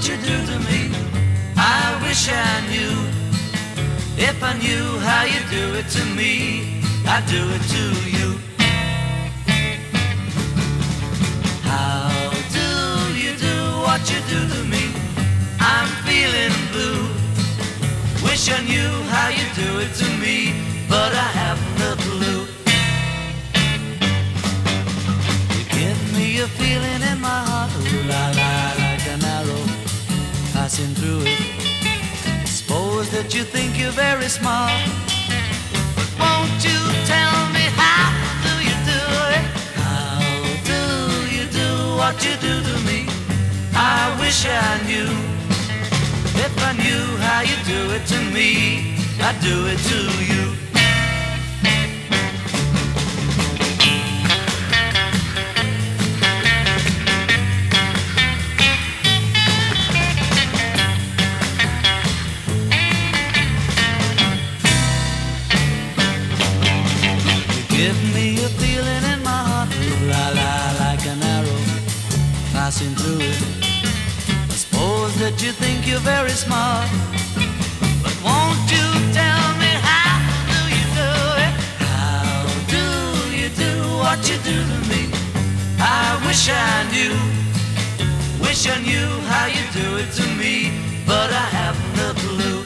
what you do to me. I wish I knew. If I knew how you do it to me, I'd do it to you. How do you do what you do to me? I'm feeling blue. Wish I knew how you do it to me, but I haven't a clue. You give me a feeling in my heart, ooh la la, like an arrow passing through it. Suppose that you think you're very smart, but won't you tell me how do you do it? How do you do what you do to me? I wish I knew. If I knew how you do it to me, I'd do it to you. Give me a feeling in my heart, ooh la la, like an arrow passing through it. Suppose that you think you're very smart, but won't you tell me how do you do it? How do you do what you do to me? I wish I knew. Wish I knew how you do it to me, but I haven't a clue.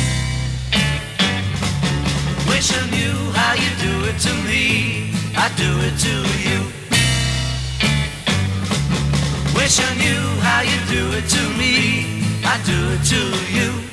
Wish I knew how you do it to me, I'd do it to you. Wish I knew how you do it to me, I'd do it to you.